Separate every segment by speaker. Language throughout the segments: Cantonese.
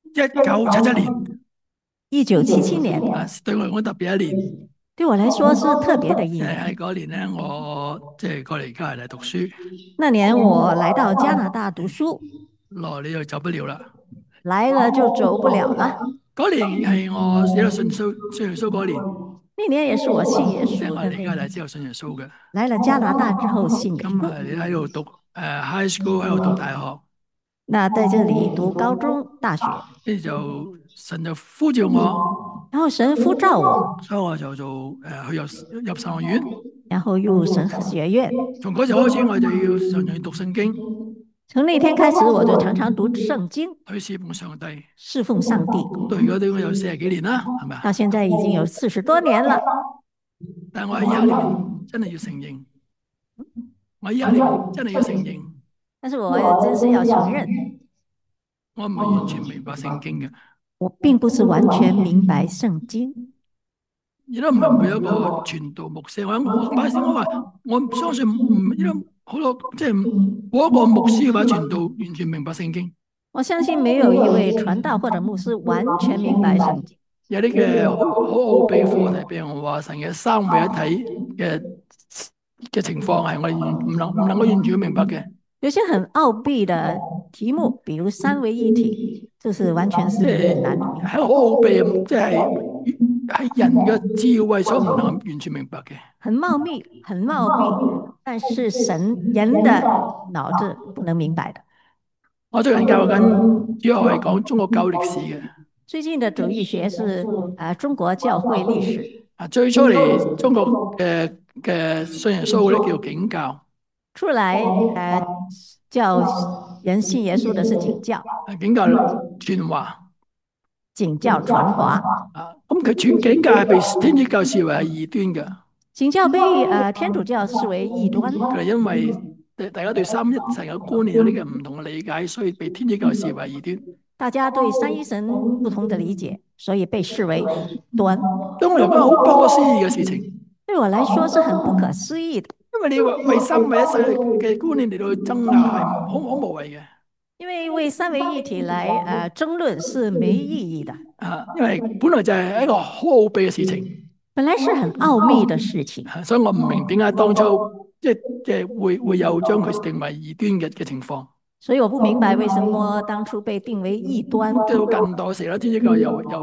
Speaker 1: 1977年
Speaker 2: 1977年，
Speaker 1: 對我嚟講特別一年。
Speaker 2: 对我来说是特別的一
Speaker 1: 喺
Speaker 2: 年。
Speaker 1: 嗰年咧，我即係過嚟加拿大讀書，
Speaker 2: 那年我來到加拿大讀書，
Speaker 1: 來你就走不了啦。
Speaker 2: 來了就走不了了。
Speaker 1: 嗰年係我寫咗信耶穌嗰年，
Speaker 2: 那年也是我信耶
Speaker 1: 即係我嚟
Speaker 2: 穌的那年，
Speaker 1: 加拿大之後信耶穌嘅。
Speaker 2: 來了加拿大之後信耶
Speaker 1: 咁
Speaker 2: 穌。
Speaker 1: 係喺度讀high school 喺度讀大學，
Speaker 2: 那在這裡讀高中、大學，
Speaker 1: 跟住就神就呼召我，
Speaker 2: 然後神呼召我，
Speaker 1: 所以我就去入神學院。
Speaker 2: 然後入神學院。
Speaker 1: 從嗰時開始，我就要常常讀聖經，
Speaker 2: 從那天開始，我就常常讀聖經，
Speaker 1: 去侍奉上帝。
Speaker 2: 侍奉上帝。
Speaker 1: 到而家都有40幾年啦，係咪啊？
Speaker 2: 到現在已經有40多年了。
Speaker 1: 但係我喺呢刻裏面真係要承認，我喺呢刻裏面真係要承認，
Speaker 2: 但是我也真是要承認，
Speaker 1: 我唔係完全明白聖經嘅，
Speaker 2: 我並不是完全明白聖經，
Speaker 1: 亦都唔係每一個傳道牧師。我買時我話，我唔相信亦都好多即係冇一個牧師或者傳道完全明白聖經。
Speaker 2: 我相信沒有一位傳道或者牧師完全明白聖經。
Speaker 1: 有啲嘅好奧秘課題，譬如我話神嘅三位一體嘅情況係我哋唔能夠完全明白嘅。
Speaker 2: 有些很奧秘的題目，比如三位一體，這是完全是很難明白。
Speaker 1: 係好奧秘，即係人嘅智慧所唔能夠完全明白嘅。
Speaker 2: 很茂密，很茂密，但是人的腦子不能明白的。
Speaker 1: 我最近教緊，主要係講中國教歷史嘅。
Speaker 2: 最近的主義學是中國教會歷史。
Speaker 1: 最初嚟中國嘅信耶穌咧叫景教，
Speaker 2: 出來叫人信耶穌的是景教，
Speaker 1: 景教傳華，
Speaker 2: 景教傳華。
Speaker 1: 咁佢全景教係被天主教視為係異端嘅。
Speaker 2: 景教被天主教視為異端，
Speaker 1: 佢係因為大家對三一神嘅觀念有啲嘅唔同嘅理解，所以被天主教視為異端。
Speaker 2: 大家對三一神不同的理解，所以被視為異端。
Speaker 1: 對我嚟講好不可思議嘅事情。
Speaker 2: 對我來說是很不可思議的。
Speaker 1: 因為你為三位一體嘅觀念嚟到爭拗係好無謂嘅。
Speaker 2: 因為為三位一體來爭論是沒意義的。
Speaker 1: 因為本來就係一個好奧秘嘅事情，
Speaker 2: 本來是很奧秘的事情，
Speaker 1: 所以我唔明點解當初即係會有將佢定為異端嘅情況。
Speaker 2: 所以我不明白為什麼當初被定為異端。
Speaker 1: 到近代時咧，天主教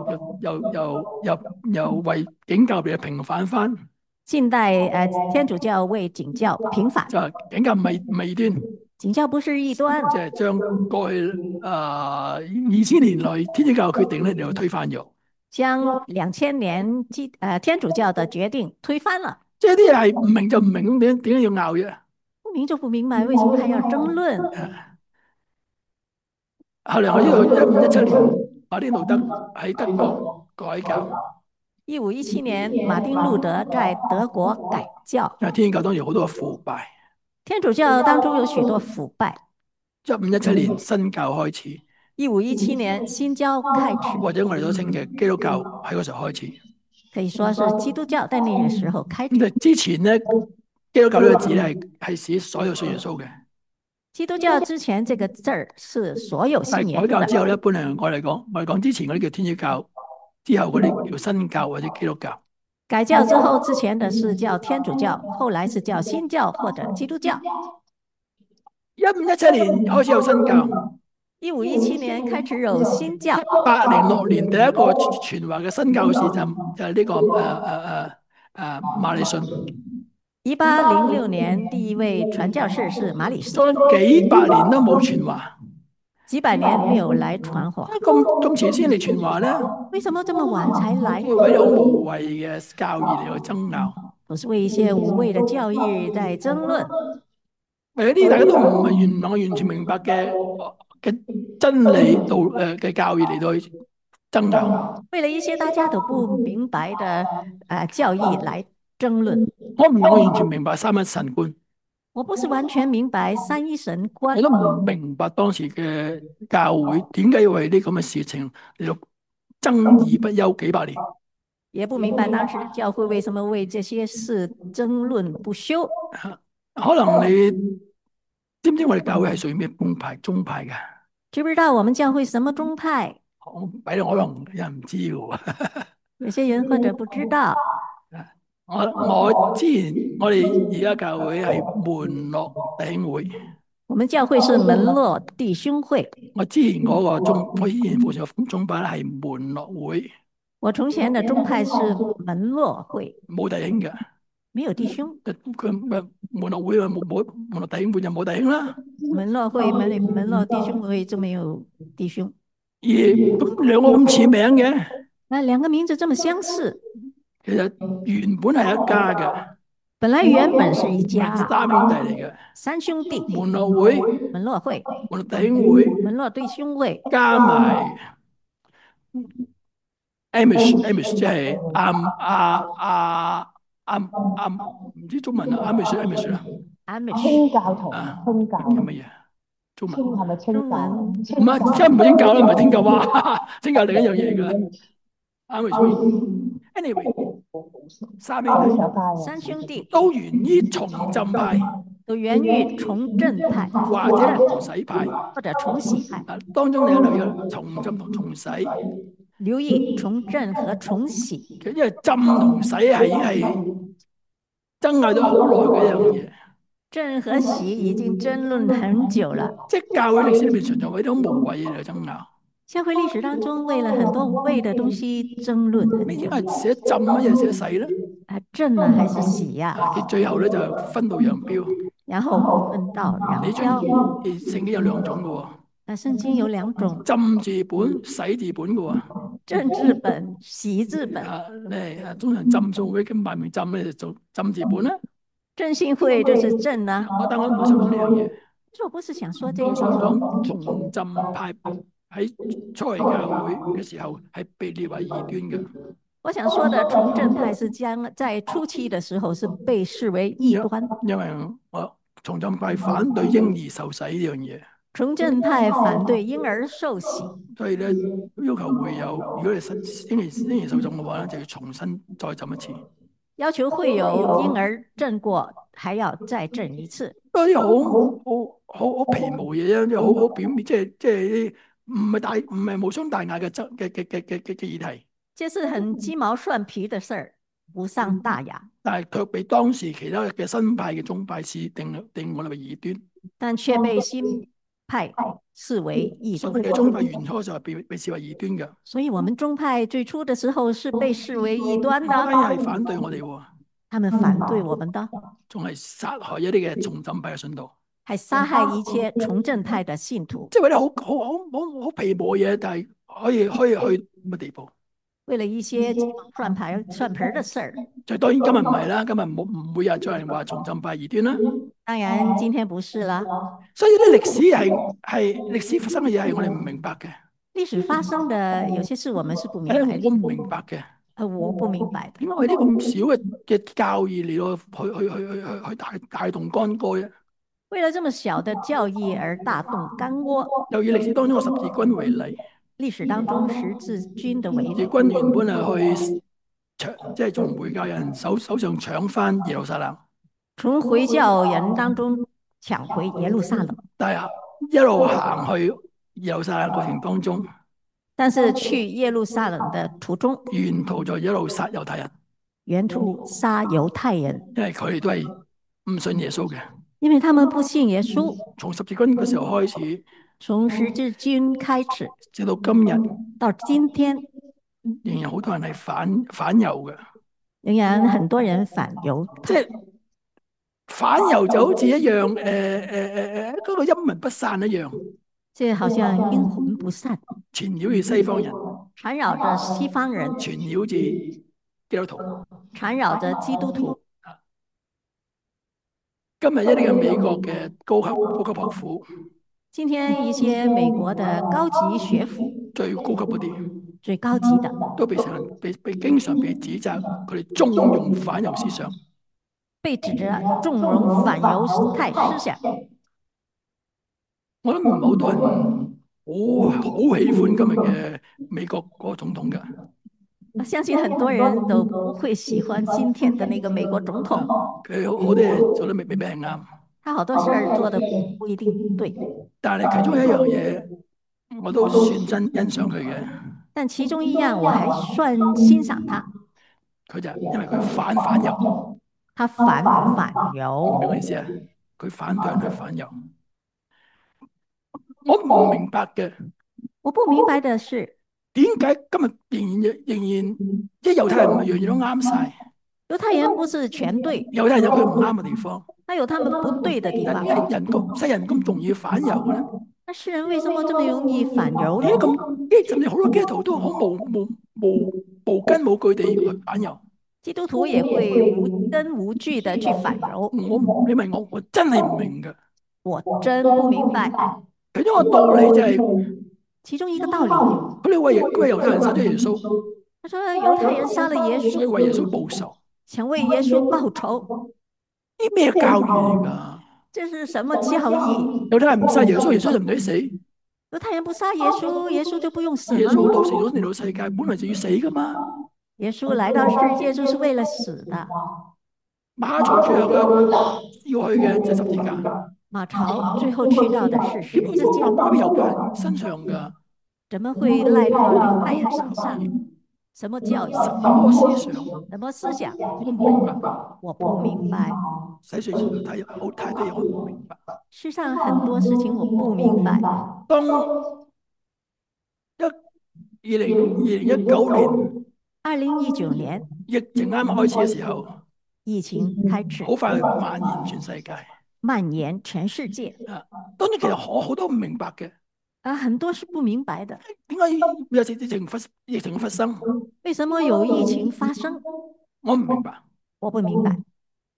Speaker 1: 又為景教俾平反翻。
Speaker 2: 近代天主教為景教平反，
Speaker 1: 就景教唔係異端，
Speaker 2: 景教不是異端，
Speaker 1: 即係將過去2000年來天主教嘅決定咧，就推翻咗，
Speaker 2: 將2000年天主教的決定推翻了。
Speaker 1: 即係啲嘢係唔明就唔明，咁點解要拗啫？
Speaker 2: 不明就不明白，為什麼還要爭論？
Speaker 1: 後來我知道1517年馬丁路德喺德國改教。
Speaker 2: 1517年，馬丁路德在德國改教。
Speaker 1: 天主教當然好多腐敗，
Speaker 2: 天主教當中有許多腐敗。
Speaker 1: 1517年新教開始
Speaker 2: ，1517年新教開始，
Speaker 1: 或者我哋都稱嘅基督教喺嗰時候開始，
Speaker 2: 可以說是基督教在那個時候開始。
Speaker 1: 之前咧，基督教呢個字咧係指所有信耶穌嘅。
Speaker 2: 基督教之前這個字是所有信耶穌的。
Speaker 1: 改教之後，一般嚟我哋講之前嗰啲叫天主教，之後嗰啲叫新教或者基督教。
Speaker 2: 改教之後，之前的是叫天主教，後來是叫新教或者基督教。
Speaker 1: 1517年開始有新教
Speaker 2: ，1517年開始有新教。
Speaker 1: 806年第一個傳華嘅新教士就係呢個馬禮遜。
Speaker 2: 1806年第一位傳教士是馬禮遜。
Speaker 1: 幾百年都冇傳華，
Speaker 2: 幾百年沒有來傳華，
Speaker 1: 咁遲先嚟傳華咧？
Speaker 2: 為什麼這麼晚才來？
Speaker 1: 為咗無謂嘅教義嚟去爭拗，
Speaker 2: 都是為一些無謂的教義在爭論。
Speaker 1: 為咗啲大家都唔係完全明白嘅真理嘅教義嚟到去爭拗。
Speaker 2: 為了一些大家都不明白的教義來爭論。
Speaker 1: 我唔能夠完全明白三一神觀。
Speaker 2: 我不是完全明白三一神觀，
Speaker 1: 我都唔明白當時嘅教會點解要為啲咁嘅事情嚟到爭議不休幾百年，
Speaker 2: 也不明白當時的教會為什麼為這些事爭論不休。
Speaker 1: 可能你知唔知我哋教會係屬於咩宗派嘅？
Speaker 2: 知不知道我們教會什麼宗派？
Speaker 1: 俾我可能有人唔知嘅喎。
Speaker 2: 有些人或者不知道，
Speaker 1: 我哋而家教會係門諾弟兄會。
Speaker 2: 我們教會是門諾弟兄會。
Speaker 1: 我以前服侍嘅宗派咧係門諾會，
Speaker 2: 我從前的宗派是門諾會，
Speaker 1: 冇弟兄嘅。
Speaker 2: 沒有弟兄。
Speaker 1: 佢門諾會冇門諾弟兄會就冇弟兄啦。
Speaker 2: 門諾會門諾弟兄會就沒有弟兄。
Speaker 1: 咁兩個咁似名嘅，
Speaker 2: 那兩個名字這麼相似，
Speaker 1: 其實原本係一家嘅，
Speaker 2: 本來原本是一家，
Speaker 1: 三兄弟嚟嘅。
Speaker 2: 三兄弟，
Speaker 1: 門諾會、
Speaker 2: 門諾會、
Speaker 1: 門諾弟兄會、
Speaker 2: 門諾弟兄會，
Speaker 1: 加埋 Amish 即係唔知中文啊，Amish 啦，
Speaker 3: 清教徒，清教
Speaker 1: 叫乜嘢？中文
Speaker 3: 係咪清教？
Speaker 1: 唔係，真唔係清教啦，唔係清教啊，清教另一樣嘢㗎。Amish，anyway，三兄弟都源於重浸派，
Speaker 2: 都源於重振派，
Speaker 1: 或者重洗派，
Speaker 2: 或者重洗派。
Speaker 1: 當中你有留意重浸同重洗，
Speaker 2: 留意重振和重洗，
Speaker 1: 因為浸同洗係爭拗咗好耐嘅一樣嘢。
Speaker 2: 振和洗已經爭論很久了，
Speaker 1: 即係教會歷史裏面存在為咗無謂嘢嚟爭拗。
Speaker 2: 教會歷史當中為了很多無謂的東西爭論很久。
Speaker 1: 係寫浸啊，又寫洗咧？
Speaker 2: 振啊還是洗呀？
Speaker 1: 佢最後咧就分道揚鑣。
Speaker 2: 然後分道揚鑣。
Speaker 1: 聖經有兩種嘅喎。
Speaker 2: 聖經有兩種，
Speaker 1: 浸字本、洗字本嘅喎。
Speaker 2: 浸字本、洗字本。
Speaker 1: 通常浸信會跟埋名浸咧就做浸字本啦。
Speaker 2: 浸信會就是浸啦。
Speaker 1: 但我唔係想講呢樣嘢。
Speaker 2: 我不是想說這個。
Speaker 1: 我想講重浸派喺初期教會嘅時候係被列為異端嘅。
Speaker 2: 我想說的重振派是將在初期的時候是被視為異端。
Speaker 1: 因為我重振派反對嬰兒受洗呢樣嘢。
Speaker 2: 重振派反對嬰兒受洗，
Speaker 1: 所以咧要求會友，如果你嬰兒受浸嘅話咧，就要重新再浸一次。
Speaker 2: 要求會友嬰兒浸過，還要再浸一次。
Speaker 1: 嗰啲好皮毛嘢啫，好表面，即係唔係無傷大雅嘅議題。
Speaker 2: 這是很雞毛蒜皮的事兒，無傷大雅。
Speaker 1: 但係卻被當時其他嘅新派嘅宗派是定我哋為異端，
Speaker 2: 但卻被新派視為異端。
Speaker 1: 我哋宗派原初就係被視為異端嘅。
Speaker 2: 所以，我們宗派最初的時候是被視為異端的。
Speaker 1: 係反對我哋喎，
Speaker 2: 他們反對我們的，
Speaker 1: 仲係殺害一啲嘅重浸派嘅信徒，
Speaker 2: 還殺害一切重振派嘅信徒。
Speaker 1: 即係為啲好皮毛嘢，但係可以去乜地步？
Speaker 2: 為了一些算盤的事兒，
Speaker 1: 就當然今日唔係啦，今日唔會有人再話重浸派異端啦。
Speaker 2: 當然今天不是啦。
Speaker 1: 所以啲歷史係歷史發生嘅嘢係我哋唔明白嘅。
Speaker 2: 歷史發生的有些事我們是不明白的。
Speaker 1: 我唔明白嘅。
Speaker 2: 我不明白的。
Speaker 1: 點解為啲咁少嘅教義嚟到去大動干戈啫？
Speaker 2: 為了這麼小的教義而大動干戈。
Speaker 1: 又以歷史當中嘅十字軍為例。
Speaker 2: 歷史當中十字軍的為例。
Speaker 1: 十字軍原本係去即係從回教人手上搶翻耶路撒冷。
Speaker 2: 從回教人當中搶回耶路撒冷。
Speaker 1: 但係一路行去耶路撒冷過程當中，
Speaker 2: 但是去耶路撒冷的途中，
Speaker 1: 沿途就一路殺猶太人。
Speaker 2: 沿途殺猶太人，
Speaker 1: 因為佢哋都係唔信耶穌嘅。
Speaker 2: 因為他們不信耶穌。
Speaker 1: 從十字軍嘅時候開始，
Speaker 2: 從十字軍開始，
Speaker 1: 直到今日，
Speaker 2: 到今天，
Speaker 1: 仍然好多人係反猶嘅。
Speaker 2: 仍然很多人反猶，
Speaker 1: 即係反猶就好似一樣嗰個陰魂不散一樣。
Speaker 2: 即係好像陰魂不散，
Speaker 1: 纏繞住西方人，
Speaker 2: 纏繞着西方人，
Speaker 1: 纏繞住基督徒，
Speaker 2: 纏繞着基督徒。
Speaker 1: 今日一啲嘅美國嘅高級學府，
Speaker 2: 今天一些美國的高級學府，
Speaker 1: 最高級嗰啲，
Speaker 2: 最高級的，
Speaker 1: 都被經常被指責佢哋縱容反猶思想，
Speaker 2: 被指責縱容反猶太思想。
Speaker 1: 我諗唔係好多人好喜歡今日嘅美國嗰個總統㗎。
Speaker 2: 我相信很多人都不會喜歡今天的那個美國總統。
Speaker 1: 佢好多嘢做得未必係啱。
Speaker 2: 他好多事兒做得不一定對。
Speaker 1: 但係其中一樣嘢我都算真欣賞佢嘅。
Speaker 2: 但其中一樣我還算欣賞他，
Speaker 1: 佢就因為佢反猶，
Speaker 2: 他反
Speaker 1: 明唔明
Speaker 2: 猶。
Speaker 1: 我意思啊？佢反對人去反猶，我唔明白嘅。
Speaker 2: 我不明白的是，
Speaker 1: 點解今日仍然即係猶太人唔係樣樣都啱晒？
Speaker 2: 猶太人不是全對，
Speaker 1: 猶太人有佢唔啱嘅地方，
Speaker 2: 他有他們不對的地
Speaker 1: 但
Speaker 2: 方。
Speaker 1: 世人咁容易反猶嘅咧？
Speaker 2: 那世人為什麼這麼容易反猶呢？
Speaker 1: 甚至好多基督徒都好無根無據地去反猶。
Speaker 2: 基督徒也會無根無據的去反猶。
Speaker 1: 你問我真係唔明㗎。
Speaker 2: 我真不明白。
Speaker 1: 其中一個道理就係，
Speaker 2: 其中一個道理，
Speaker 1: 佢哋為猶太人殺咗耶穌，
Speaker 2: 他說猶太人殺了耶穌，
Speaker 1: 所以為耶穌報仇，
Speaker 2: 想為耶穌報仇。
Speaker 1: 啲咩教義嚟㗎？
Speaker 2: 這是什麼教義？
Speaker 1: 猶太人唔殺耶穌，耶穌就唔使死。
Speaker 2: 猶太人不殺耶穌，耶穌就不用死了。
Speaker 1: 耶穌到嚟到世界，本來就要死㗎嘛。
Speaker 2: 耶穌來到世界就是為了死的。
Speaker 1: 馬槽最後要去嘅就係十字架。
Speaker 2: 馬槽最後去到的是十字架。
Speaker 1: 喺猶太人身上㗎？
Speaker 2: 怎麼會賴到猶太人身上？什麼教義？
Speaker 1: 什麼思想？
Speaker 2: 什麼思想？
Speaker 1: 我唔明白。
Speaker 2: 我不明白。
Speaker 1: 世上太多嘢我唔明白。
Speaker 2: 世上很多事情我不明白。
Speaker 1: 當2019年疫情啱開始嘅時候，
Speaker 2: 疫情開始，
Speaker 1: 好快蔓延全世界。
Speaker 2: 蔓延全世界。
Speaker 1: 當然其實好多唔明白嘅。
Speaker 2: 很多是不明白的。
Speaker 1: 點解有疫情發生？
Speaker 2: 為什麼有疫情發生？
Speaker 1: 我唔明白。
Speaker 2: 我不明白。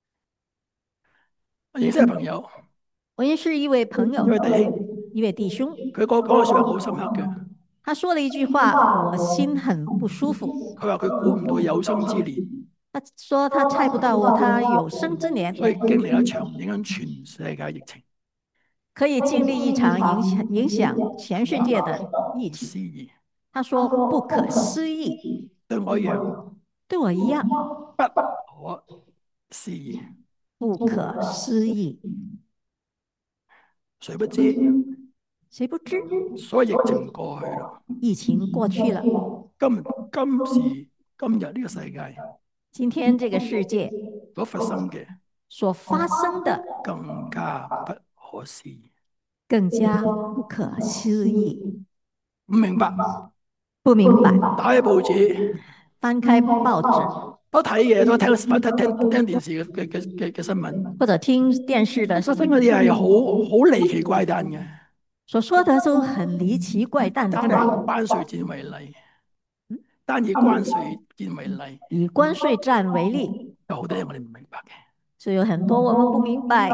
Speaker 1: 我認識嘅朋友，
Speaker 2: 我認識一位朋友，一位弟兄，
Speaker 1: 佢講嘅說話好深刻嘅。
Speaker 2: 他說了一句話，我心很不舒服。
Speaker 1: 佢話佢估唔到有生之年。
Speaker 2: 他說他猜不到他有生之年，
Speaker 1: 所以經歷一場影響全世界疫情。
Speaker 2: 可以經歷一場影響全世界的疫情。他說不可思議。
Speaker 1: 對我一樣，
Speaker 2: 對我一樣，
Speaker 1: 不可思議。
Speaker 2: 不可思議。
Speaker 1: 誰不知？
Speaker 2: 誰不知？
Speaker 1: 所以疫情過去啦，
Speaker 2: 疫情過去了。
Speaker 1: 今時今日呢個世界，
Speaker 2: 今天這個世界
Speaker 1: 所發生嘅
Speaker 2: 更加
Speaker 1: 不可思議。
Speaker 2: 更加不可思議。
Speaker 1: 唔明白？
Speaker 2: 不明白。
Speaker 1: 打開報紙，
Speaker 2: 翻開報紙，
Speaker 1: 都睇嘢，都聽電視嘅新聞，
Speaker 2: 或者聽電視的。
Speaker 1: 發生嗰啲係好離奇怪誕嘅。
Speaker 2: 所說的都很離奇怪誕的。
Speaker 1: 單以關稅戰為例，
Speaker 2: 以關稅戰為例，
Speaker 1: 有好多嘢我哋唔明白嘅。
Speaker 2: 所以有很多我們不明白。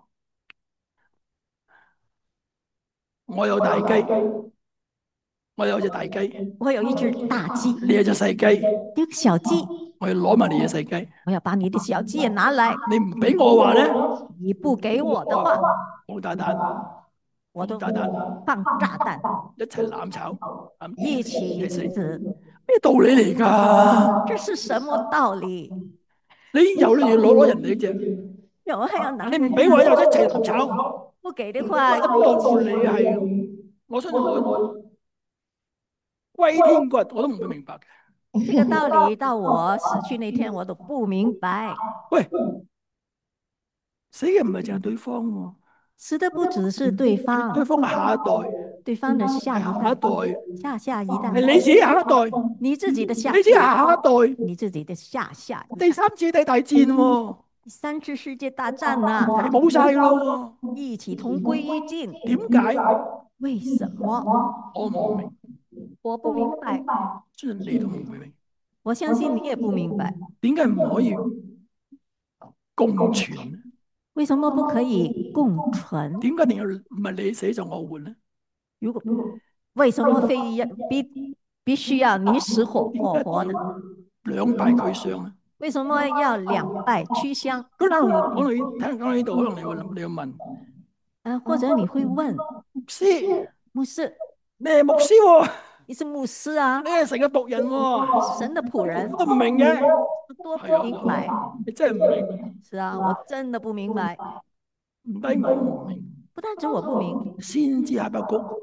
Speaker 1: 我有大雞，我有隻大雞，
Speaker 2: 我有一隻大雞，
Speaker 1: 你有隻細雞，
Speaker 2: 一個小雞，
Speaker 1: 我要攞埋你嘅細雞，
Speaker 2: 我要把你的小雞也拿來。
Speaker 1: 你唔俾我話咧，
Speaker 2: 你不給我的話，
Speaker 1: 放炸彈，
Speaker 2: 我都放炸彈，
Speaker 1: 一齊攬炒，
Speaker 2: 一起死。
Speaker 1: 咩道理嚟㗎？
Speaker 2: 這是什麼道理？
Speaker 1: 你有你要攞人哋嘅，
Speaker 2: 有還要拿？
Speaker 1: 你唔俾我又一齊攬炒。
Speaker 2: 不給的話，
Speaker 1: 道理係，我相信我歸天骨我都唔會明白嘅。
Speaker 2: 這個道理到我死去那天我都不明白。
Speaker 1: 喂，死嘅唔係淨係對方喎，
Speaker 2: 死的不只是對方，
Speaker 1: 對方嘅下一代，
Speaker 2: 對方的下一代，下一代，
Speaker 1: 係你自己下一代，
Speaker 2: 你自己的下，
Speaker 1: 你自己下一代，
Speaker 2: 你自己的下一代。
Speaker 1: 第三次世界大戰喎。
Speaker 2: 第三次世界大戰啊，
Speaker 1: 冇晒咯，
Speaker 2: 一起同歸於盡。
Speaker 1: 點解？
Speaker 2: 為什麼？
Speaker 1: 我唔明，
Speaker 2: 我不明白。
Speaker 1: 相信你都唔會明。
Speaker 2: 我相信你也不明白。
Speaker 1: 點解唔可以共存？
Speaker 2: 為什麼不可以共存？
Speaker 1: 點解一定要唔係你死就我活呢？
Speaker 2: 如果為什麼非要必須要你死我活呢？
Speaker 1: 兩敗俱傷呢？
Speaker 2: 為什麼要兩敗俱傷？
Speaker 1: 講到呢度，可能你要問，
Speaker 2: 或者你會問，牧師，
Speaker 1: 你係牧師喎，
Speaker 2: 你是牧師啊，
Speaker 1: 你係神嘅僕人喎，
Speaker 2: 神的僕人，
Speaker 1: 都唔明嘅，
Speaker 2: 多不明白，
Speaker 1: 你真係唔明。
Speaker 2: 是啊，我真的不明白，
Speaker 1: 唔單我唔明，
Speaker 2: 不單止我不明，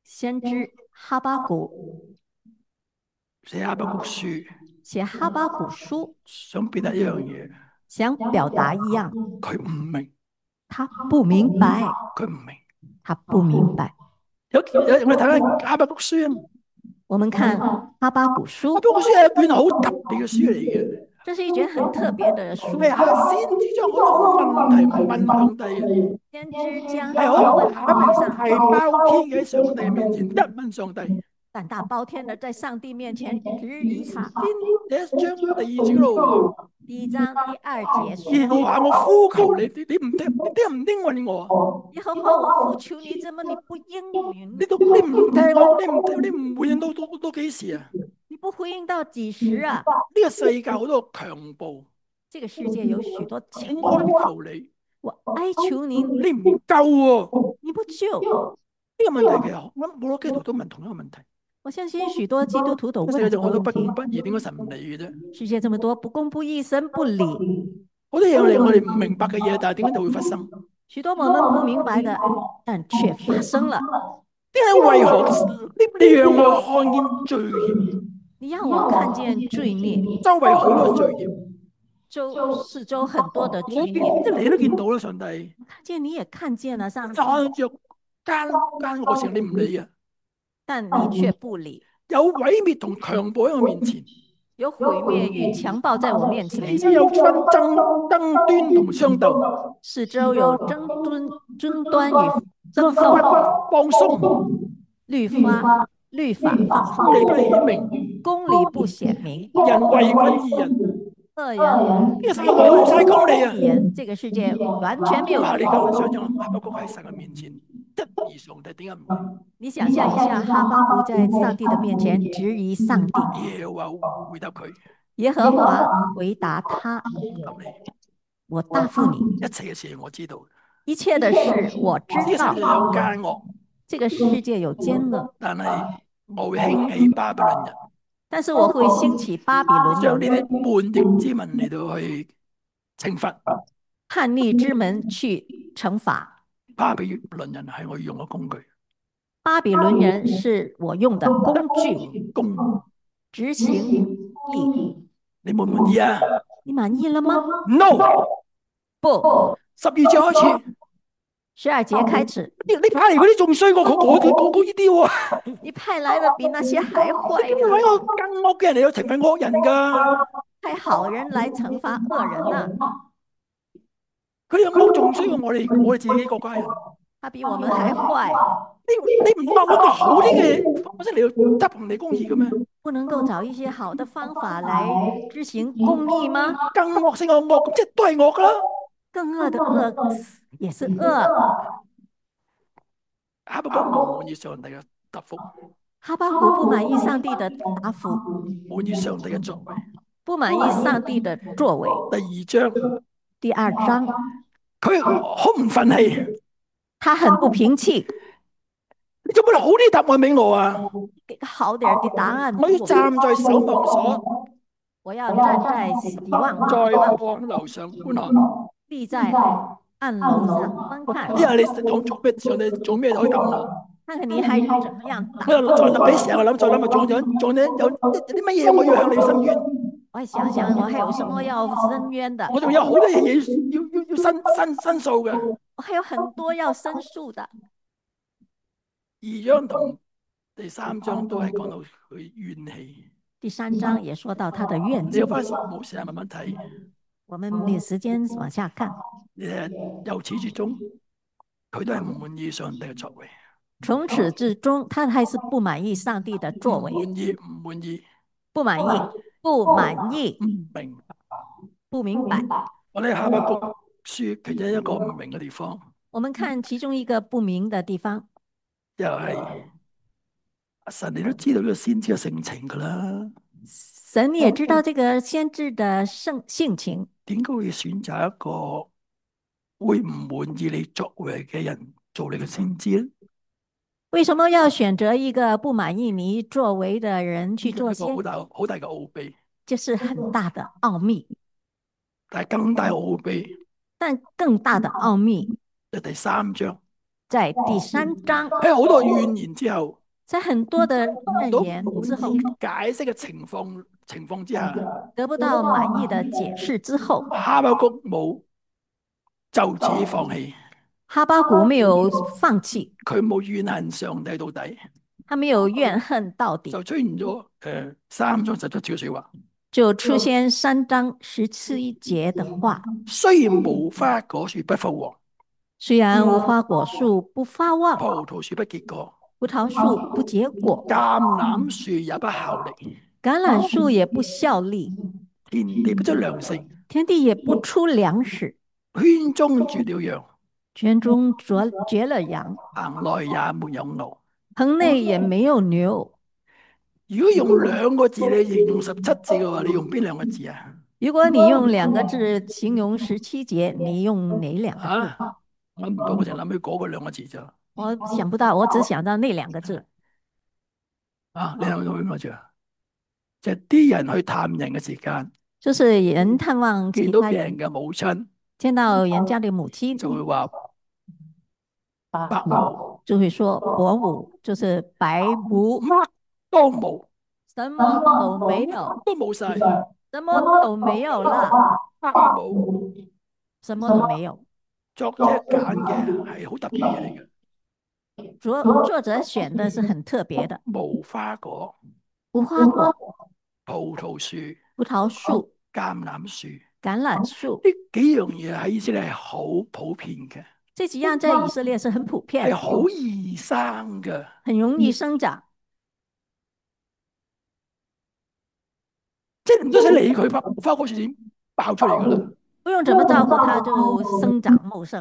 Speaker 2: 先知哈巴谷
Speaker 1: 寫哈巴谷書，
Speaker 2: 寫哈巴谷書，
Speaker 1: 想表達一樣嘢，
Speaker 2: 想表達一樣，
Speaker 1: 佢唔明，
Speaker 2: 他不明白，
Speaker 1: 佢唔明。
Speaker 2: 他不明白。
Speaker 1: 我哋睇下哈巴谷書啊，
Speaker 2: 我們看哈巴谷
Speaker 1: 哈
Speaker 2: 書，
Speaker 1: 巴谷書係一本好特別嘅書嚟嘅。
Speaker 2: 這是一卷很特別的書。
Speaker 1: 係啊，先知將好多問題問上帝嘅，
Speaker 2: 先知將
Speaker 1: 係好
Speaker 2: 問題問上帝，
Speaker 1: 係包天嘅喺上帝面前一問上帝。
Speaker 2: 膽大包天的在上帝面前質疑他。
Speaker 1: 第一章第二節嗰度話，
Speaker 2: 第一章第二節
Speaker 1: 耶和華我呼求你，你唔聽，你聽唔應允我？
Speaker 2: 耶和華我呼求你，怎麼你不應允？
Speaker 1: 你唔聽我，你唔回應到幾時啊？
Speaker 2: 你不回應到幾時啊？
Speaker 1: 呢個世界好多強暴，
Speaker 2: 這個世界有許多強
Speaker 1: 我哀
Speaker 2: 暴，
Speaker 1: 求你，
Speaker 2: 我哀求您，
Speaker 1: 你唔救喎。
Speaker 2: 你不救。
Speaker 1: 呢個問題其實我好多基督徒都問同一個問題。
Speaker 2: 我相信許多基督徒都問
Speaker 1: 世界
Speaker 2: 這個
Speaker 1: 上好多不公
Speaker 2: 問題。
Speaker 1: 不義，點解神唔理嘅啫？
Speaker 2: 世界這麼多不公不義，神不理。
Speaker 1: 好多嘢我哋唔明白嘅嘢，但係點解就會發生？
Speaker 2: 許多我們不明白的，但卻發生了。
Speaker 1: 點解為何你讓我看見罪孽？
Speaker 2: 你讓我看見罪孽，
Speaker 1: 周圍好多罪孽，
Speaker 2: 四周很多的罪孽。
Speaker 1: 即係你都見到啦，上帝。
Speaker 2: 看見你也看見了，上帝。
Speaker 1: 按着奸惡性，你唔理啊？
Speaker 2: 但你卻不理。
Speaker 1: 有毀滅同強暴喺我面前，
Speaker 2: 有毀滅與強暴在我面前，
Speaker 1: 四周有紛爭、爭端同相鬥，
Speaker 2: 四周有爭端與爭鬥，
Speaker 1: 放鬆，
Speaker 2: 律法
Speaker 1: 公理不顯明，
Speaker 2: 公理不顯明，
Speaker 1: 人為困義人，
Speaker 2: 惡人
Speaker 1: 呢個世界冇晒公理啊！
Speaker 2: 這個世界完全沒有。
Speaker 1: 你咁想象哈巴谷喺神嘅面前質疑上帝，點解唔明？
Speaker 2: 你想象一下，哈巴谷在上帝的面前質疑上帝，
Speaker 1: 耶和華回答佢，
Speaker 2: 耶和華回答他：我答覆你，
Speaker 1: 一切嘅事我知道，
Speaker 2: 一切的事我知道。
Speaker 1: 有奸惡，
Speaker 2: 這個世界有奸惡，
Speaker 1: 但係我會興起巴比倫人，
Speaker 2: 但是我會興起巴比倫
Speaker 1: 將
Speaker 2: 人，
Speaker 1: 呢啲叛逆之民嚟到去懲罰。
Speaker 2: 叛逆之門去懲罰。
Speaker 1: 巴比倫人係我用嘅工具，
Speaker 2: 巴比倫人是我用的工具，執行義。
Speaker 1: 你滿唔滿意啊？
Speaker 2: 你滿意了嗎
Speaker 1: ？No，
Speaker 2: 不。
Speaker 1: 12節開始
Speaker 2: ，12節開始。
Speaker 1: 你派嚟嗰啲仲衰過我呢啲喎。
Speaker 2: 你派來的比那些還壞。
Speaker 1: 你搵個更惡嘅人嚟到懲罰惡人㗎。
Speaker 2: 派好人來懲罰惡人啊！
Speaker 1: 佢哋有冇仲衰過我哋自己國家人？
Speaker 2: 他比我們還壞。
Speaker 1: 你唔發一個好啲嘅方式嚟到執行你公義嘅咩？
Speaker 2: 不能夠找一些好的方法來執行公義嗎？
Speaker 1: 更惡性嘅惡，咁即係都係惡㗎啦。
Speaker 2: 更惡的惡也是惡。
Speaker 1: 哈巴谷唔滿意上帝嘅答覆。
Speaker 2: 哈巴谷不滿意上帝的答覆，
Speaker 1: 滿意上帝嘅作為，
Speaker 2: 不滿意上帝的作為。
Speaker 1: 第二章，佢好唔忿氣，
Speaker 2: 他很不平氣。
Speaker 1: 你做乜好啲答案俾我啊？
Speaker 2: 給個好點的答案。
Speaker 1: 我要站在守望所，
Speaker 2: 我要站在希望
Speaker 1: 在望樓上觀看，
Speaker 2: 立在暗樓上觀看。
Speaker 1: 因為你講做咩？上帝做咩可以答我？
Speaker 2: 看看你還怎麼樣答？
Speaker 1: 我再俾成日諗，再諗啊，仲有啲乜嘢我要向你申冤？
Speaker 2: 我想想，我還有什麼要申冤的？
Speaker 1: 我仲有好多嘢要申訴嘅。
Speaker 2: 我還有很多要申訴的。
Speaker 1: 2章同第3章都係講到佢怨氣。
Speaker 2: 第3章也說到他的怨氣。
Speaker 1: 你有翻冇時間慢慢睇。
Speaker 2: 我們沒有時間往下看。
Speaker 1: 由始至終，佢都係唔滿意上帝嘅作為。
Speaker 2: 從始至終，他還是不滿意上帝的作為。
Speaker 1: 唔滿意，唔滿意，
Speaker 2: 不滿意，不滿意，
Speaker 1: 唔明白，
Speaker 2: 不明白。
Speaker 1: 我哋哈巴谷書其中一個唔明嘅地方。
Speaker 2: 我們看其中一個不明的地方，
Speaker 1: 又係神，你都知道呢個先知嘅性情噶啦。
Speaker 2: 神也知道這個先知的性情，
Speaker 1: 點解會選擇一個會唔滿意你作為嘅人做你嘅先知咧？
Speaker 2: 為什麼要選擇一個不滿意你作為的人去做先知？
Speaker 1: 好大嘅奧秘，
Speaker 2: 這是很大的奧秘。
Speaker 1: 但係更大奧秘，
Speaker 2: 但更大的奧秘，
Speaker 1: 就第3章。
Speaker 2: 在第3章，
Speaker 1: 喺好多怨言之後，
Speaker 2: 在很多的怨言之後，
Speaker 1: 解釋嘅情況之下，
Speaker 2: 得不到滿意的解釋之後，
Speaker 1: 哈巴谷冇就此放棄，
Speaker 2: 哈巴谷沒有放棄，
Speaker 1: 佢冇怨恨上帝到底，
Speaker 2: 他沒有怨恨到底，
Speaker 1: 就出現咗3章17節嘅說話，
Speaker 2: 就出現3章17節的話。
Speaker 1: 雖然無花果樹不發旺，
Speaker 2: 雖然無花果樹不發旺，
Speaker 1: 葡萄樹不結果，
Speaker 2: 葡萄樹不結果，
Speaker 1: 橄欖樹也不效力，
Speaker 2: 橄欖樹也不效力，
Speaker 1: 田地不出糧食，
Speaker 2: 天地也不出糧食，
Speaker 1: 圈中絕了羊，
Speaker 2: 圈中絕了羊，
Speaker 1: 棚內也沒有牛。
Speaker 2: 棚內也沒有牛。
Speaker 1: 如果用2個字嚟形容17節嘅話，你用邊2個字啊？
Speaker 2: 如果你用2個字形容17節，你用哪2個字？
Speaker 1: 諗唔到，我淨諗起嗰個2個字咋。
Speaker 2: 我想不到，我只想到那2個字。
Speaker 1: 你諗到邊個字啊？就係啲人去探人嘅時間，
Speaker 2: 就是人探望
Speaker 1: 見到病人嘅母親，
Speaker 2: 見到人家的母親，
Speaker 1: 就會話伯母，
Speaker 2: 就會說伯母，就是白母，
Speaker 1: 都冇，
Speaker 2: 什麼都沒有，
Speaker 1: 都冇晒，
Speaker 2: 什麼都沒有了，
Speaker 1: 伯母，
Speaker 2: 什麼都沒有。
Speaker 1: 作者揀嘅係好特別嘢嚟嘅。
Speaker 2: 作者選的是很特別的，
Speaker 1: 無花果、
Speaker 2: 無花果、
Speaker 1: 葡萄樹、
Speaker 2: 葡萄樹、
Speaker 1: 橄欖樹、
Speaker 2: 橄欖樹
Speaker 1: 呢幾樣嘢喺以色列係好普遍嘅。
Speaker 2: 這幾樣在以色列是很普遍，
Speaker 1: 係好易生嘅，
Speaker 2: 很容易生長。
Speaker 1: 即係唔多使理佢，無花果樹已經爆出嚟噶啦。
Speaker 2: 不用怎麼照顧它就生長茂盛。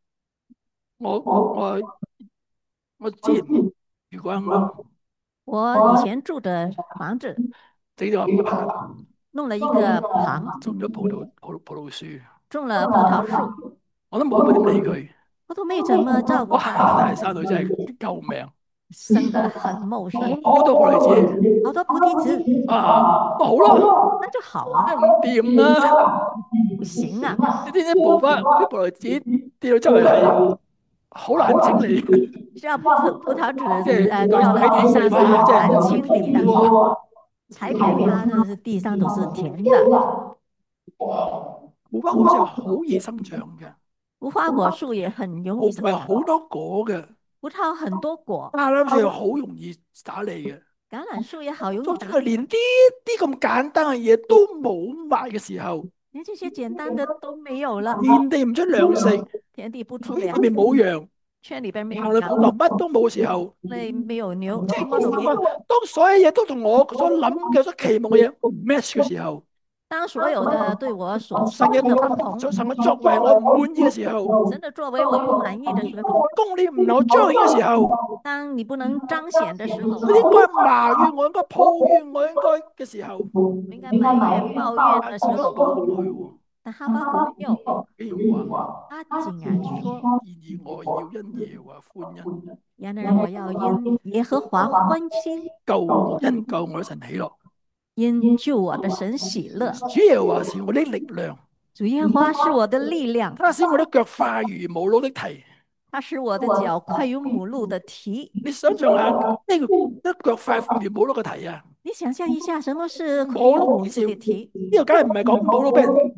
Speaker 1: 我之前住過間屋，
Speaker 2: 我以前住的房子
Speaker 1: 整咗個棚，
Speaker 2: 弄了一個棚，
Speaker 1: 種咗葡萄樹，
Speaker 2: 種了葡萄樹，
Speaker 1: 我都冇點理佢，
Speaker 2: 我都沒怎麼照顧它。
Speaker 1: 哇！但係生到真係救命，
Speaker 2: 生得很茂盛，
Speaker 1: 好多葡萄子，
Speaker 2: 好多菩提子
Speaker 1: 好咯，
Speaker 2: 那就好啊。
Speaker 1: 唔掂啦，
Speaker 2: 不行啊！
Speaker 1: 你知唔知啲葡萄子跌到周圍係好難清理，
Speaker 2: 知道葡萄籽掉在地上是難清理的，踩扁它，就是地上都是甜的。
Speaker 1: 無花果樹好易生長嘅，
Speaker 2: 無花果樹也很容易生長，
Speaker 1: 唔係好多果嘅，
Speaker 2: 葡萄很多果，
Speaker 1: 橄欖樹好容易打理嘅，
Speaker 2: 橄欖樹也好容易打理。
Speaker 1: 佢連啲咁簡單嘅嘢都冇埋嘅時候，
Speaker 2: 連這些簡單的都沒有了，
Speaker 1: 田地唔出糧食，
Speaker 2: 田地不出糧，
Speaker 1: 裏面冇羊，
Speaker 2: 圈裏邊沒有
Speaker 1: 棚裏
Speaker 2: 羊，
Speaker 1: 乜都冇嘅時候，
Speaker 2: 那沒有牛，
Speaker 1: 即
Speaker 2: 什麼都沒有。
Speaker 1: 當所有嘢都同我所諗嘅、所期望嘅嘢唔 match 嘅時候，
Speaker 2: 當所有的對我所
Speaker 1: 神嘅
Speaker 2: 期望的不同，
Speaker 1: 神嘅作為我唔滿意嘅時候，
Speaker 2: 神的作為我不滿意的時候，
Speaker 1: 公理唔能夠彰顯嘅時候，
Speaker 2: 當你不能彰顯的時候，
Speaker 1: 我應該埋怨我，應該抱怨我，應該嘅時候，
Speaker 2: 應該埋怨抱怨的時候，
Speaker 1: 佢
Speaker 2: 但哈巴谷沒有，
Speaker 1: 竟然話，
Speaker 2: 他竟然說：
Speaker 1: 然而我要因耶和華歡欣，
Speaker 2: 然而我要因耶和華歡欣，
Speaker 1: 因救我的神喜樂。
Speaker 2: 因救我的神喜樂。
Speaker 1: 主耶和華是我的力量，
Speaker 2: 主耶和華是我的力量，
Speaker 1: 他使我的腳快如母鹿的蹄。
Speaker 2: 他使我的腳快如母鹿的蹄。
Speaker 1: 你想象下呢個腳快如母鹿嘅蹄啊？
Speaker 2: 你想象一下，什麼是快如母鹿的蹄？
Speaker 1: 呢個梗係唔係講母鹿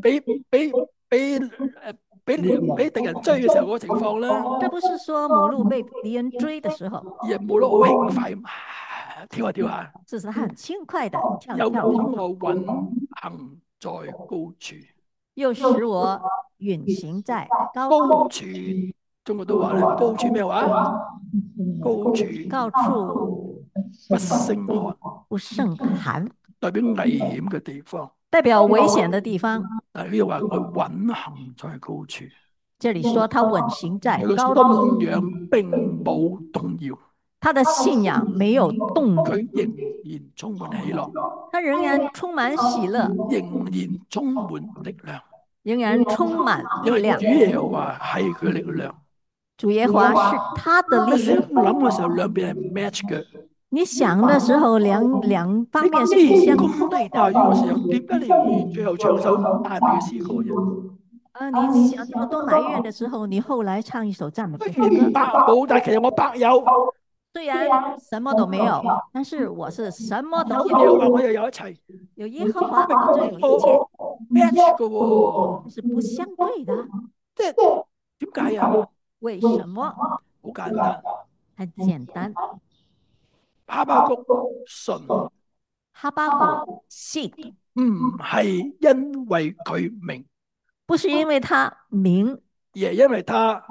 Speaker 1: 俾敵人追嘅時候嗰個情況啦。
Speaker 2: 這不是說母鹿被敵人追的時候，
Speaker 1: 而係母鹿好輕快咁跳下跳下，
Speaker 2: 只是它很輕快的跳
Speaker 1: 又
Speaker 2: 跳，
Speaker 1: 使我運行在高處。
Speaker 2: 又使我運行在高
Speaker 1: 高
Speaker 2: 處。
Speaker 1: 處，中國都話咧，高處咩話？高處
Speaker 2: 高處
Speaker 1: 不勝寒，
Speaker 2: 不勝寒，
Speaker 1: 代表危險嘅地方。
Speaker 2: 代表危險的地方。
Speaker 1: 但係呢度話佢運行在高處，
Speaker 2: 這裡說他穩行在
Speaker 1: 佢
Speaker 2: 高
Speaker 1: 個信
Speaker 2: 處，
Speaker 1: 仰並冇動搖，
Speaker 2: 他的信仰沒有動搖，
Speaker 1: 佢仍然充滿喜樂，
Speaker 2: 他仍然充滿喜樂，
Speaker 1: 仍然充滿力量，
Speaker 2: 仍然充滿
Speaker 1: 因為
Speaker 2: 力量
Speaker 1: 主。耶和華係佢力量。
Speaker 2: 主耶和華是他的力
Speaker 1: 你想
Speaker 2: 量。
Speaker 1: 諗嘅時候，兩邊係唔 match 嘅。
Speaker 2: 你想的時候，兩方面是不相
Speaker 1: 咁大
Speaker 2: 對的。
Speaker 1: 大雨嘅時候，點解你要最後唱首讚美嘅詩歌啫？
Speaker 2: 你想這麼多埋怨的時候，你後來唱一首讚美
Speaker 1: 雖
Speaker 2: 嘅詩歌。
Speaker 1: 然白冇，但其實我白有。
Speaker 2: 雖然什麼都沒有，但是我是什麼都
Speaker 1: 有
Speaker 2: 有。
Speaker 1: 話我又有一齊。
Speaker 2: 有耶和華，我就有一切。
Speaker 1: match 嘅喎，
Speaker 2: 這是不相對的。
Speaker 1: 即係點解啊？
Speaker 2: 為什麼？
Speaker 1: 好簡單，
Speaker 2: 很簡單。
Speaker 1: 哈巴谷信，
Speaker 2: 哈巴谷信，
Speaker 1: 唔係因為佢明，
Speaker 2: 不是因為他明，
Speaker 1: 而係因為他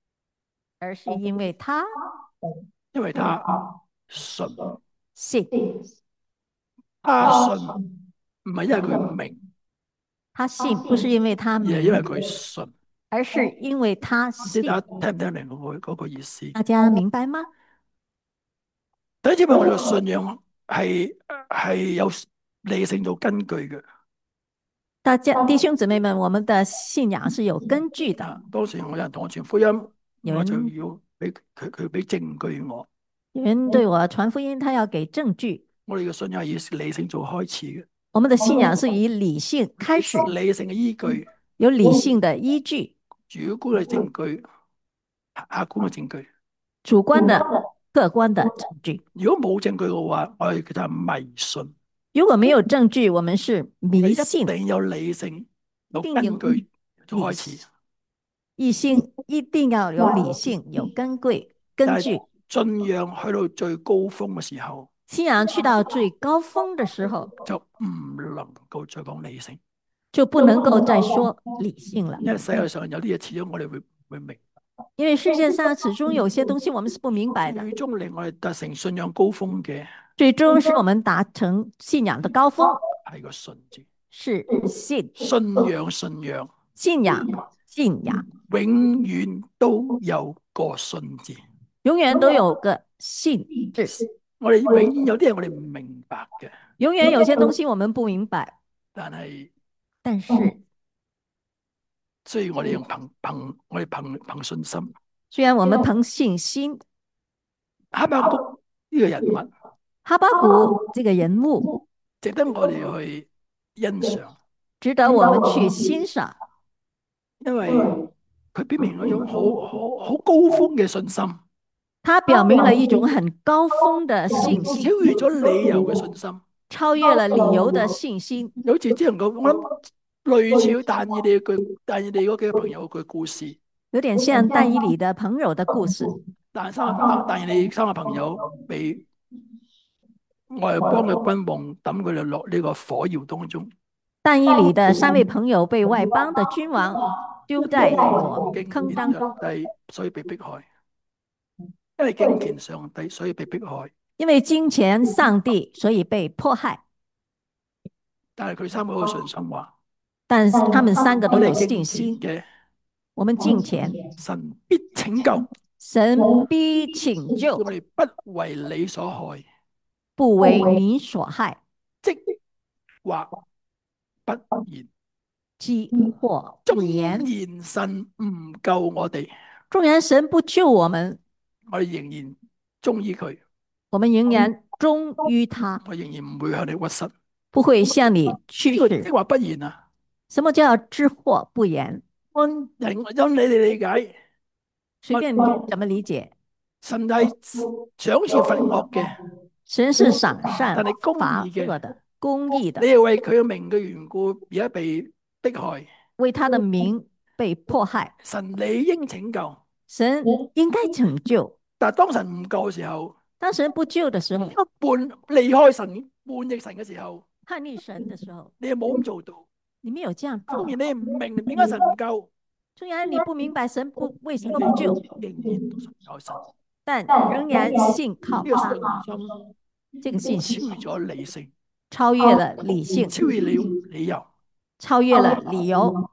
Speaker 1: 信。
Speaker 2: 信。
Speaker 1: 他信唔係因為佢明，
Speaker 2: 他信不是因為他
Speaker 1: 而係
Speaker 2: 明，
Speaker 1: 因為佢信。
Speaker 2: 而是因為他信。
Speaker 1: 大家聽唔聽明嗰個意思？
Speaker 2: 大家明白嗎？
Speaker 1: 第一次我哋嘅信仰係有理性做根據嘅。
Speaker 2: 大家弟兄姊妹們，我們的信仰是有根據的。
Speaker 1: 當時有人同我傳福音，我就要俾佢俾證據我。
Speaker 2: 有人對我傳福音，他要給證據。
Speaker 1: 我哋嘅信仰係以理性做開始嘅。
Speaker 2: 我們的信仰是以理性開始，
Speaker 1: 理性嘅依據，
Speaker 2: 有理性的依據，
Speaker 1: 主觀嘅證據，客觀嘅證據，
Speaker 2: 主觀的、客觀的證據。
Speaker 1: 如果冇證據嘅話，我哋就係迷信。
Speaker 2: 如果沒有證據，我們是迷信。
Speaker 1: 一定有理性，有根據做開始。
Speaker 2: 一定要有理性，有根據。
Speaker 1: 信仰去到最高峰嘅時候，
Speaker 2: 信仰去到最高峰的時候，
Speaker 1: 就唔能夠再講理性，
Speaker 2: 就不能夠再說理性了。
Speaker 1: 因為世界上有啲嘢始終我哋會明。
Speaker 2: 因為世界上始終有些東西我們是不明白的。
Speaker 1: 最終令我哋達成信仰高峰嘅，
Speaker 2: 最終使我們達成信仰的高峰，
Speaker 1: 係個信字，
Speaker 2: 是信。
Speaker 1: 信仰，
Speaker 2: 信仰，
Speaker 1: 永遠都有個信字，
Speaker 2: 永遠都有個信字。
Speaker 1: 我哋永遠有啲嘢我哋唔明白嘅，
Speaker 2: 永遠有些東西我們不明白，但是，
Speaker 1: 所以我哋用憑信心。
Speaker 2: 雖然我們憑信心，
Speaker 1: 哈巴谷呢個人物，
Speaker 2: 哈巴谷這個人物，
Speaker 1: 值得我哋去欣賞，
Speaker 2: 值得我們去欣賞，
Speaker 1: 因為佢表明一種好高峰嘅信心。
Speaker 2: 他表明了一種很高峰的信心，
Speaker 1: 超越咗理由嘅信心，
Speaker 2: 超越了理由的信心。
Speaker 1: 有似只能夠，我諗類似但以理嗰幾個朋友嘅故事，
Speaker 2: 有點像但以理的朋友的故事。
Speaker 1: 但以理三個朋友被外邦嘅君王抌佢哋落呢個火窯當中。
Speaker 2: 但以理的三位朋友被外邦的君王丟在火坑當中，
Speaker 1: 所以被迫害。因為敬虔上帝，所以被迫害。
Speaker 2: 因為敬虔上帝，所以被迫害。
Speaker 1: 但係佢三個有信心話，
Speaker 2: 但他們三個都有信心
Speaker 1: 嘅。
Speaker 2: 我們敬虔，
Speaker 1: 神必拯救，
Speaker 2: 神必拯救，
Speaker 1: 我哋不為你所害，
Speaker 2: 不為你所害，
Speaker 1: 即或不言，
Speaker 2: 即或不言。
Speaker 1: 縱然神唔救我哋，
Speaker 2: 縱然神不救我們，
Speaker 1: 我哋仍然忠於佢，
Speaker 2: 我們仍然忠於他，
Speaker 1: 我仍然唔會向你屈膝，
Speaker 2: 不會向你屈
Speaker 1: 即或不言啊？
Speaker 2: 什麼叫知或不言？
Speaker 1: 按你哋理解，
Speaker 2: 隨便你怎麼理解。
Speaker 1: 神係賞善罰惡嘅，
Speaker 2: 神是賞善
Speaker 1: 但係公
Speaker 2: 罰
Speaker 1: 義
Speaker 2: 惡的，公義的。
Speaker 1: 你係為佢嘅名嘅緣故而家被迫害，
Speaker 2: 為他的名被迫害，
Speaker 1: 神理應拯救，
Speaker 2: 神應該拯救。
Speaker 1: 但係當神唔救嘅時候，
Speaker 2: 當神不救的時候，
Speaker 1: 離開神、叛逆神嘅時候，
Speaker 2: 叛逆神的時候，
Speaker 1: 你又冇咁做到。
Speaker 2: 你沒有這樣做。
Speaker 1: 當然你唔明點解神唔救，
Speaker 2: 雖然你不明白神為什麼不救，
Speaker 1: 仍然都信靠神，
Speaker 2: 但仍然信靠他。這個信心
Speaker 1: 超越咗理性，
Speaker 2: 超越了理性，
Speaker 1: 超越了理由，
Speaker 2: 超越了理由。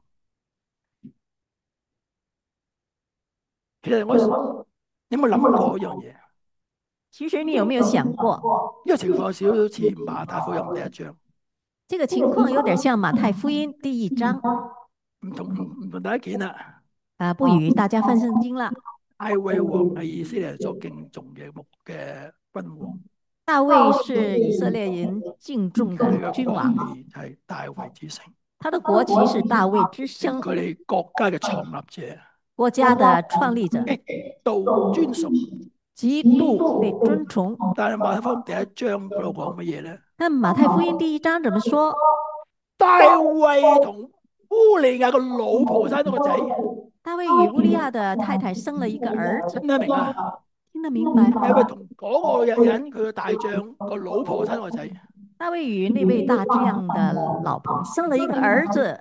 Speaker 1: 其實你有冇諗過一樣嘢？
Speaker 2: 其實你有沒有想過，
Speaker 1: 呢個情況有少少似馬太福音第一章。
Speaker 2: 這個情況有點像馬太福音第1章。
Speaker 1: 唔同大家見啦。
Speaker 2: 不與大家翻聖經啦。
Speaker 1: 大衛王係以色列所敬重嘅君王。
Speaker 2: 大衛是以色列人敬重的君王，
Speaker 1: 係大衛之城。
Speaker 2: 他的國旗是大衛之星，
Speaker 1: 佢哋國家嘅創立者，
Speaker 2: 國家的創立者，
Speaker 1: 極度尊崇。
Speaker 2: 極度被尊崇。
Speaker 1: 但係馬太福音第一章嗰度講乜嘢咧？
Speaker 2: 但馬太福音第一章怎麼說？
Speaker 1: 大衛同烏利亞個老婆生咗個仔。
Speaker 2: 大衛與烏利亞的太太生了一個兒子。
Speaker 1: 聽得明啊？
Speaker 2: 聽得明白？
Speaker 1: 係咪同嗰個人佢個大將個老婆生個仔？
Speaker 2: 大衛與那位大將的老婆生了一個兒子。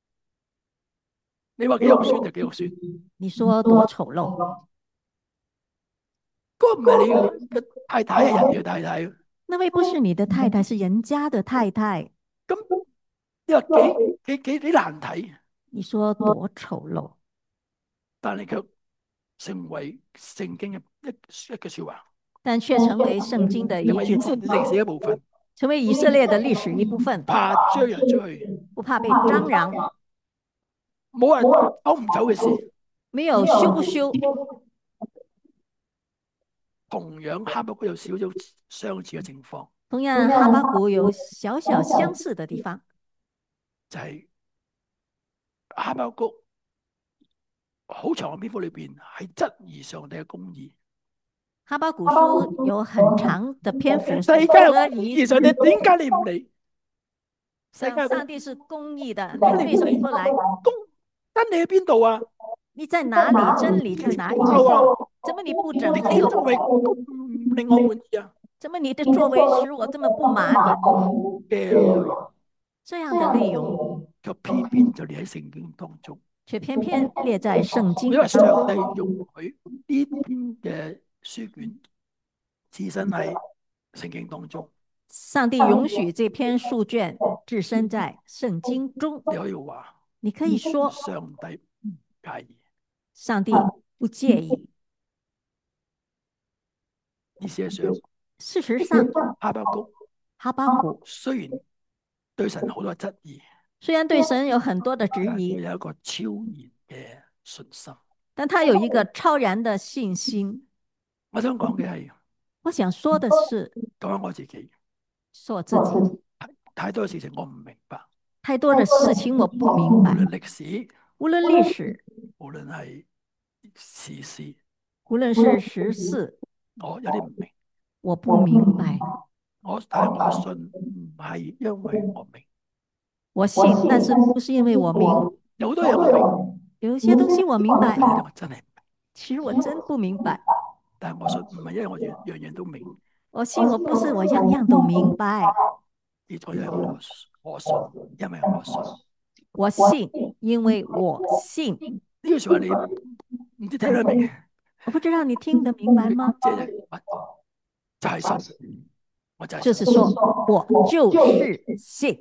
Speaker 1: 你話幾肉酸就幾肉酸。
Speaker 2: 你說多醜陋？
Speaker 1: 嗰個唔係你嘅太太，係人嘅太太。
Speaker 2: 那位不是你的太太，是人家的太太。
Speaker 1: 咁你話幾難睇？
Speaker 2: 你說多醜陋？但
Speaker 1: 係卻成為聖經嘅一句說話，
Speaker 2: 但卻成為聖經的一句
Speaker 1: 歷史一部分，
Speaker 2: 成為以色列的歷史一部分。
Speaker 1: 怕張揚出去，
Speaker 2: 不怕被張揚，
Speaker 1: 冇人走唔走嘅事，
Speaker 2: 沒有羞不羞。
Speaker 1: 同樣哈巴谷有少少相似嘅情況。
Speaker 2: 同樣哈巴谷有小小相似的地方，
Speaker 1: 就係哈巴谷好長嘅篇幅裏邊係質疑上帝嘅公義。
Speaker 2: 哈巴谷書有很長的篇幅，
Speaker 1: 世界質疑上帝，點解你唔嚟？
Speaker 2: 上帝是公義的，你為什麼不來？
Speaker 1: 真理喺邊度啊？
Speaker 2: 你在哪裡？真理在哪裡？怎麼你不拯救？
Speaker 1: 作為唔令我滿意啊？
Speaker 2: 怎麼你的作為使我這麼不滿？這樣的內容，
Speaker 1: 卻偏偏就列喺聖經當中，
Speaker 2: 卻偏偏列在聖經。
Speaker 1: 因為上帝容許呢篇嘅書卷置身喺聖經當中。
Speaker 2: 上帝允許這篇書卷置身在聖經中。
Speaker 1: 你可以話，
Speaker 2: 你可以說
Speaker 1: 上帝唔介意，
Speaker 2: 上帝不介意。事實上，哈巴谷
Speaker 1: 雖然對神好多質疑，
Speaker 2: 雖然對神有很多的質疑，
Speaker 1: 有一個超然嘅信心，
Speaker 2: 但他有一個超然的信心。
Speaker 1: 我想講嘅係，
Speaker 2: 我想說的是，
Speaker 1: 講我自己，
Speaker 2: 說自己
Speaker 1: 太多事情我唔明白，
Speaker 2: 太多的事情我不明白。
Speaker 1: 無論歷史，
Speaker 2: 無論歷史，
Speaker 1: 無論係時事，
Speaker 2: 無論是時事，
Speaker 1: 我有啲唔明，
Speaker 2: 我不明白。
Speaker 1: 但係我信唔係因為我明，
Speaker 2: 我信，但是不是因為我明。
Speaker 1: 有好多嘢我明，
Speaker 2: 有些東西我明白，
Speaker 1: 我真係唔明。
Speaker 2: 其實我真不明白。
Speaker 1: 但係我信唔係因為我樣樣都明，
Speaker 2: 我信我不是我樣樣都明白。
Speaker 1: 而係因為我信，因為我信。
Speaker 2: 我信，因為我信。
Speaker 1: 呢句說話你唔知聽得明？
Speaker 2: 我不知道你聽得明白嗎？
Speaker 1: 就係信，我就係信。
Speaker 2: 就是說，我就是信。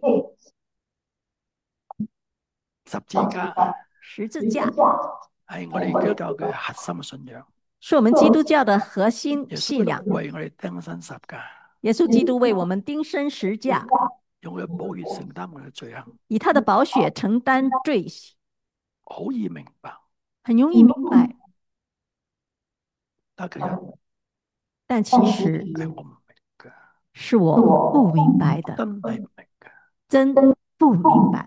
Speaker 2: 十字架
Speaker 1: 係我哋基督教嘅核心信仰，
Speaker 2: 是我們基督教的核心信仰。
Speaker 1: 為我哋釘身十架，
Speaker 2: 耶穌基督為我們釘身十架，
Speaker 1: 用佢嘅寶血承擔我哋嘅罪行，
Speaker 2: 以他的寶血承擔罪，
Speaker 1: 好易明白，
Speaker 2: 很容易明白。但其實
Speaker 1: 係我唔明嘅，
Speaker 2: 是我不明白的，
Speaker 1: 真係唔明嘅，
Speaker 2: 真不明白。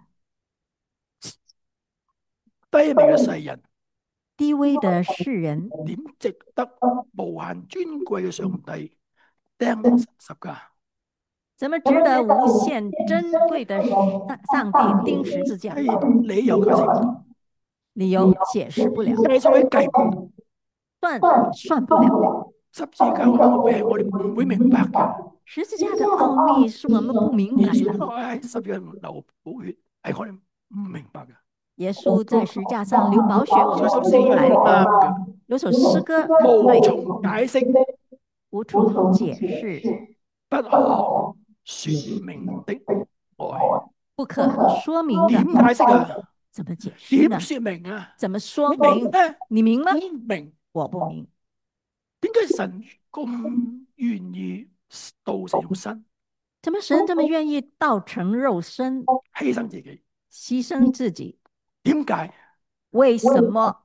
Speaker 1: 低微嘅世人，
Speaker 2: 低微的世人，
Speaker 1: 點值得無限尊貴嘅上帝釘十架？
Speaker 2: 怎麼值得無限珍貴的上帝釘十字架？
Speaker 1: 理由解釋唔到，
Speaker 2: 理由解釋不了，
Speaker 1: 計數計唔到，
Speaker 2: 算不了。
Speaker 1: 十字架嘅奧秘係我哋唔會明白嘅。
Speaker 2: 十字架的奧秘是我們不明白的。
Speaker 1: 喺十字架流寶血係我哋唔明白嘅。
Speaker 2: 耶穌在十字架上流寶血，我們是明白的。有首詩歌，
Speaker 1: 無從解釋，
Speaker 2: 無從解釋，
Speaker 1: 不可說明的愛，
Speaker 2: 不可說明的。
Speaker 1: 點解釋啊？
Speaker 2: 怎麼解釋呢？
Speaker 1: 點說明啊？
Speaker 2: 怎麼說明？你明嗎？
Speaker 1: 明，
Speaker 2: 我不明。
Speaker 1: 點解神咁願意道成肉身？
Speaker 2: 怎麼神這麼願意道成肉身，
Speaker 1: 犧牲自己？
Speaker 2: 犧牲自己？
Speaker 1: 點解？
Speaker 2: 為什麼？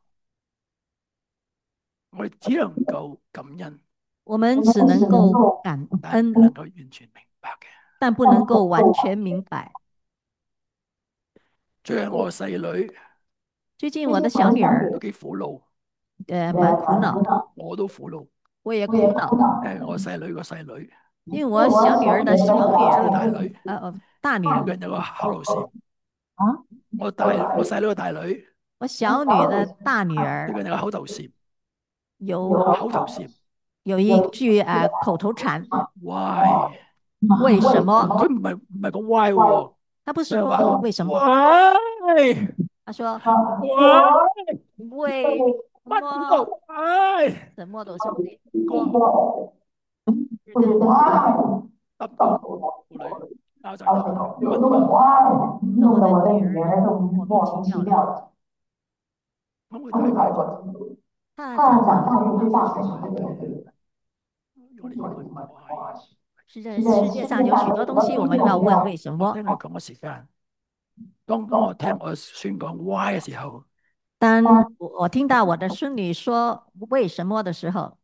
Speaker 1: 我哋只能夠感恩，
Speaker 2: 我們只能夠感恩，
Speaker 1: 能夠完全明白嘅，
Speaker 2: 但不能夠完全明白。
Speaker 1: 最近我細女
Speaker 2: 最近我的小女兒
Speaker 1: 都幾苦惱，
Speaker 2: 蠻苦惱的，
Speaker 1: 我都苦惱。
Speaker 2: 我也苦惱，
Speaker 1: 我細女個細女，
Speaker 2: 因為我小女兒的小女
Speaker 1: 即係大
Speaker 2: 兒，
Speaker 1: 女，
Speaker 2: 大女兒，
Speaker 1: 最近有個口頭禪。
Speaker 3: 啊，
Speaker 1: 我細女個大女，
Speaker 2: 我小女的大女
Speaker 1: 最
Speaker 2: 兒
Speaker 1: 近有個口頭禪，
Speaker 2: 有
Speaker 1: 口頭禪
Speaker 2: 有一句口頭禪，
Speaker 1: ，why？
Speaker 2: 為什麼？
Speaker 1: 佢唔係講 why 喎，
Speaker 2: 他不是
Speaker 1: 佢係話
Speaker 2: 說為什麼，
Speaker 1: why？
Speaker 2: 他說
Speaker 1: why？
Speaker 2: 為
Speaker 1: 乜
Speaker 2: 什麼？
Speaker 1: 都 why？
Speaker 2: 什麼都是為，
Speaker 1: 個
Speaker 2: 是跟
Speaker 1: 得唔到婦女拗晒頭，問
Speaker 2: 弄得我的女兒都莫名其妙了。
Speaker 1: 可唔可以大個？
Speaker 2: 他長大後就大學
Speaker 1: 我哋要問 why？
Speaker 2: 世界上有許多東西，我們要問為什麼。
Speaker 1: 聽佢講嘅時間，當我聽我孫講 why 嘅時候，
Speaker 2: 當我聽到我的孫女說為什麼的時候，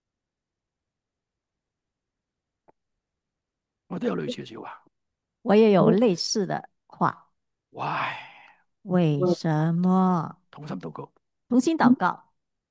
Speaker 1: 我都有類似嘅說話。
Speaker 2: 我也有類似的話。
Speaker 1: why？
Speaker 2: 為什麼？
Speaker 1: 同心禱告，
Speaker 2: 同心禱告。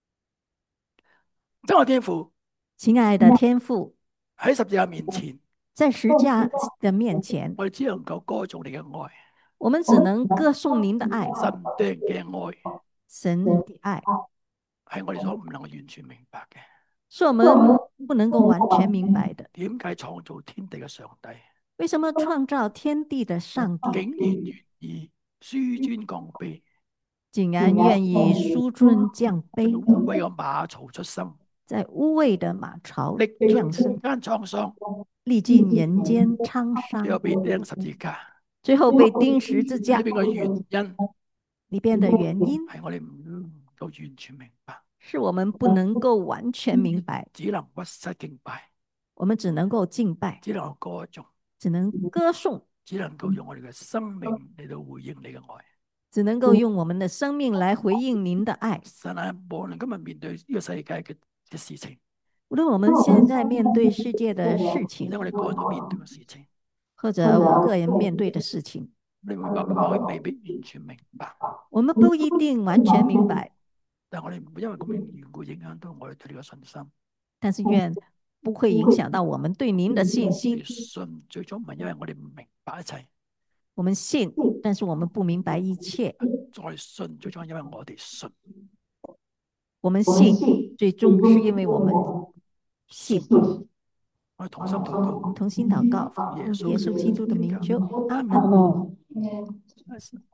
Speaker 1: 真我天父，
Speaker 2: 親愛的天父，
Speaker 1: 喺十字架面前，
Speaker 2: 在十架的面前，
Speaker 1: 我哋只能夠歌頌你嘅愛，
Speaker 2: 我們只能歌頌您的愛，
Speaker 1: 神對人嘅愛，
Speaker 2: 神的愛
Speaker 1: 係我哋所唔能夠完全明白嘅。
Speaker 2: 是我們不能夠完全明白的。
Speaker 1: 點解創造天地嘅上帝，
Speaker 2: 為什麼創造天地的上帝
Speaker 1: 竟然願意紆尊降卑，
Speaker 2: 竟然願意紆尊降卑，
Speaker 1: 為個馬槽出生，
Speaker 2: 在污穢的馬槽
Speaker 1: 歷
Speaker 2: 降生，
Speaker 1: 間滄桑，
Speaker 2: 歷盡人間滄
Speaker 1: 又
Speaker 2: 桑，
Speaker 1: 被釘十字架，
Speaker 2: 最後被釘十字架。
Speaker 1: 呢邊嘅原因
Speaker 2: 裏邊的原因
Speaker 1: 係我哋唔能夠完全明白，
Speaker 2: 是我們不能夠完全明白，
Speaker 1: 只能屈膝敬拜，
Speaker 2: 我們只能夠敬拜，
Speaker 1: 只能夠歌頌，
Speaker 2: 只能歌頌，
Speaker 1: 只能夠用我哋嘅生命嚟到回應你嘅愛。
Speaker 2: 只能夠用我們的生命來回應您的愛。
Speaker 1: 神啊，無論今日面對呢個世界嘅事情，
Speaker 2: 無論我們現在面對世界的事情，
Speaker 1: 或者我哋個人都面對嘅事情，
Speaker 2: 或者我個人面對的事情，
Speaker 1: 你明白我哋未必完全明白，
Speaker 2: 我們不一定完全明白，
Speaker 1: 但我哋唔會因為咁樣緣故影響到我哋對你嘅信心。
Speaker 2: 但是願不會影響到我們對您的信心。
Speaker 1: 信最終唔係因為我哋唔明白一切，
Speaker 2: 我們信，但是我們不明白一切。
Speaker 1: 再信最終係因為我哋信。
Speaker 2: 我們信，最終是因為我們信。
Speaker 1: 我哋同心禱告，
Speaker 2: 同心禱告，奉耶穌基督的名求，阿門。